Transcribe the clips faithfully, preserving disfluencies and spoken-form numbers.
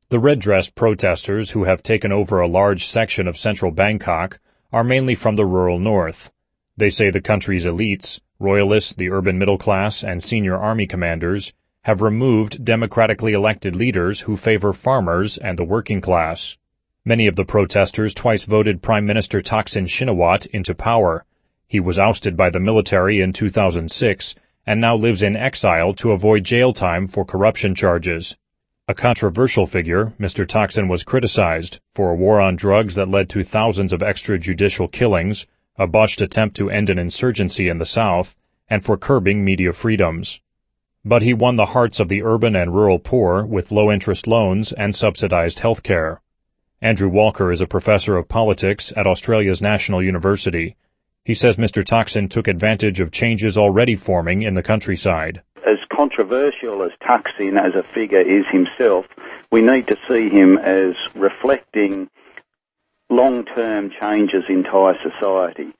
The red-dressed protesters who have taken over a large section of central Bangkok are mainly from the rural north. They say the country's elites, royalists, the urban middle class, and senior army commanders, have removed democratically elected leaders who favor farmers and the working class. Many of the protesters twice voted Prime Minister Thaksin Shinawatra into power. He was ousted by the military in two thousand six and now lives in exile to avoid jail time for corruption charges. A controversial figure, Mister Thaksin was criticized for a war on drugs that led to thousands of extrajudicial killings, a botched attempt to end an insurgency in the south, and for curbing media freedoms. But he won the hearts of the urban and rural poor with low-interest loans and subsidized health care. Andrew Walker is a professor of politics at Australia's National University. He says Mister Thaksin took advantage of changes already forming in the countryside. As controversial as Thaksin as a figure is himself, we need to see him as reflecting long-term changes in Thai society.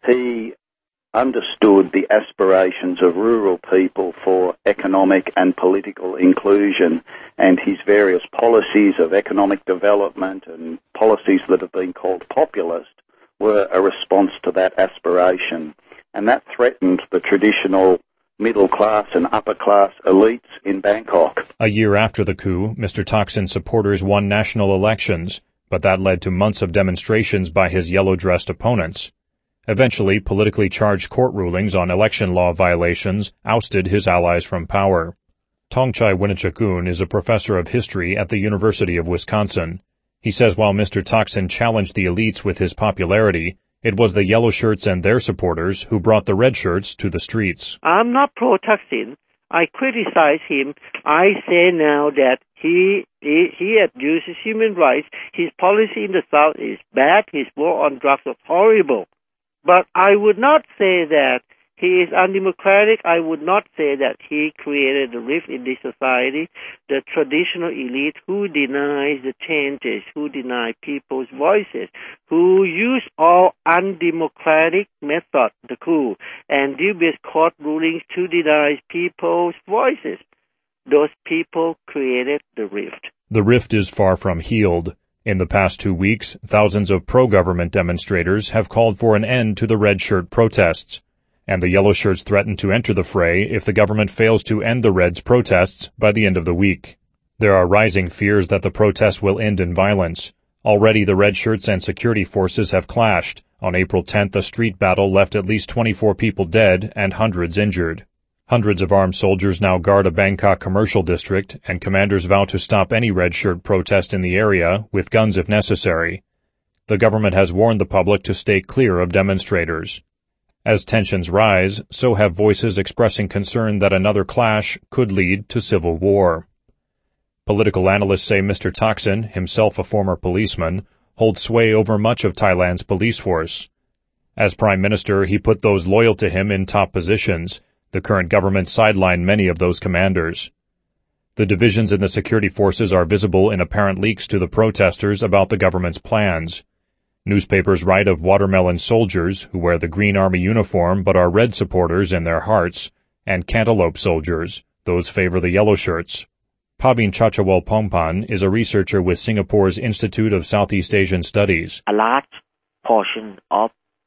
He understood the aspirations of rural people for economic and political inclusion, and his various policies of economic development and policies that have been called populist were a response to that aspiration, and that threatened the traditional middle-class and upper-class elites in Bangkok. A year after the coup, Mister Thaksin's supporters won national elections, but that led to months of demonstrations by his yellow-dressed opponents. Eventually, politically charged court rulings on election law violations ousted his allies from power. Thongchai Winichakul is a professor of history at the University of Wisconsin. He says while Mister Thaksin challenged the elites with his popularity, it was the yellow shirts and their supporters who brought the red shirts to the streets. I'm not pro-Thaksin. I criticize him. I say now that he, he he abuses human rights. His policy in the South is bad. His war on drugs was horrible. But I would not say that he is undemocratic. I would not say that he created a rift in this society. The traditional elite who denies the changes, who deny people's voices, who use all undemocratic methods, the coup, and dubious court rulings to deny people's voices. Those people created the rift. The rift is far from healed. In the past two weeks, thousands of pro-government demonstrators have called for an end to the red shirt protests, and the yellow shirts threaten to enter the fray if the government fails to end the Reds' protests by the end of the week. There are rising fears that the protests will end in violence. Already the red shirts and security forces have clashed. On April tenth, a street battle left at least twenty-four people dead and hundreds injured. Hundreds of armed soldiers now guard a Bangkok commercial district, and commanders vow to stop any red shirt protest in the area, with guns if necessary. The government has warned the public to stay clear of demonstrators. As tensions rise, so have voices expressing concern that another clash could lead to civil war. Political analysts say Mister Thaksin, himself a former policeman, holds sway over much of Thailand's police force. As Prime Minister, he put those loyal to him in top positions. The current government sidelined many of those commanders. The divisions in the security forces are visible in apparent leaks to the protesters about the government's plans. Newspapers write of watermelon soldiers who wear the green army uniform but are red supporters in their hearts, and cantaloupe soldiers, those favor the yellow shirts. Pavin Chachawalpongpan is a researcher with Singapore's Institute of Southeast Asian Studies. A large portion of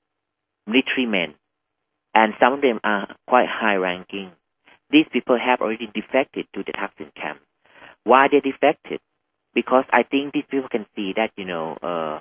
military men, and some of them are quite high-ranking. These people have already defected to the Thaksin camp. Why they defected? Because I think these people can see that, you know, uh,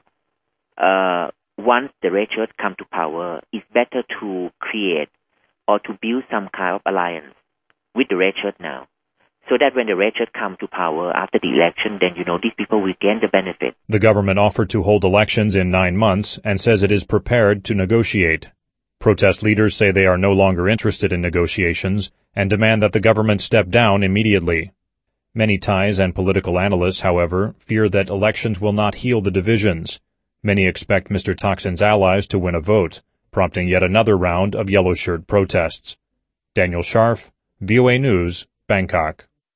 uh, once the red shirts come to power, it's better to create or to build some kind of alliance with the red shirt now. So that when the red shirts come to power after the election, then, you know, these people will gain the benefit. The government offered to hold elections in nine months and says it is prepared to negotiate. Protest leaders say they are no longer interested in negotiations and demand that the government step down immediately. Many Thais and political analysts, however, fear that elections will not heal the divisions. Many expect Mister Thaksin's allies to win a vote, prompting yet another round of yellow shirt protests. Daniel Scharf, V O A News, Bangkok.